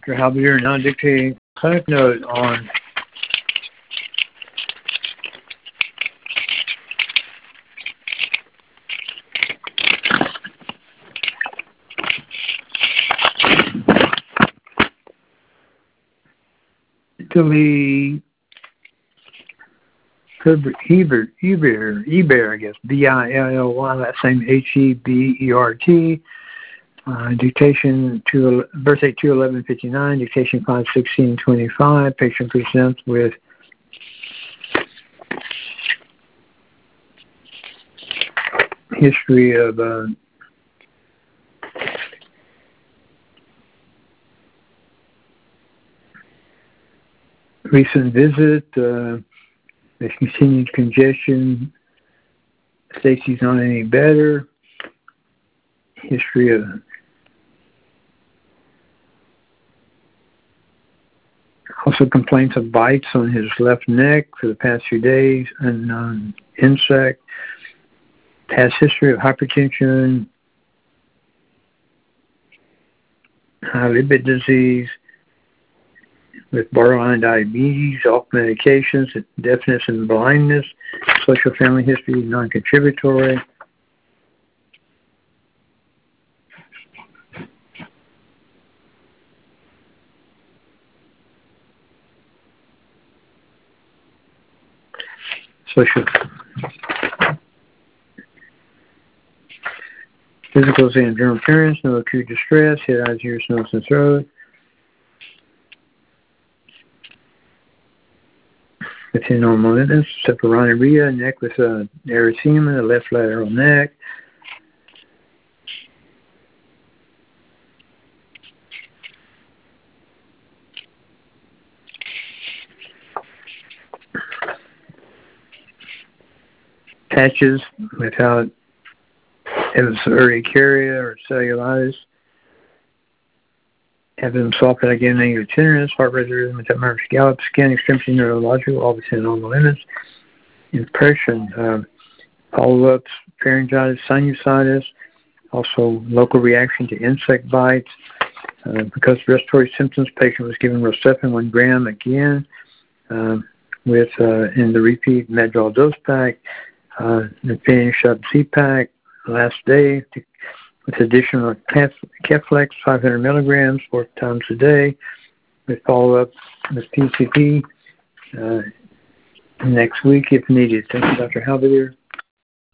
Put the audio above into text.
Dr. Halberdier now dictating clinic note on Italy Hebert, I guess, Billy, that same Hebert. Dictation to birth date 2/11/59, dictation 5/16/25. Patient presents with history of recent visit, there's continued congestion, Stacy's not any better, history of also complaints of bites on his left neck for the past few days, unknown insect, past history of hypertension, high lipid disease, with borderline diabetes, off medications, deafness and blindness, social family history, non-contributory. Social physicals and general appearance, no acute distress, head, eyes, ears, nose, and throat. Within normal limits, separoniria, neck with erythema, the left lateral neck. Patches without evidence of urticaria or cellulitis. Evidence of sulfate negative tenderness, heart rate rhythm, metametric gallop, skin, extremity, neurological, all within normal limits. Impression, follow-ups, pharyngitis, sinusitis, also local reaction to insect bites. Because of respiratory symptoms, patient was given Rocephin 1 gram again with in the repeat Madrigal dose pack. And finish up Z-Pack last day with additional Keflex 500 milligrams 4 times a day with follow-up with PCP next week if needed. Thank you, Dr. Halberdier.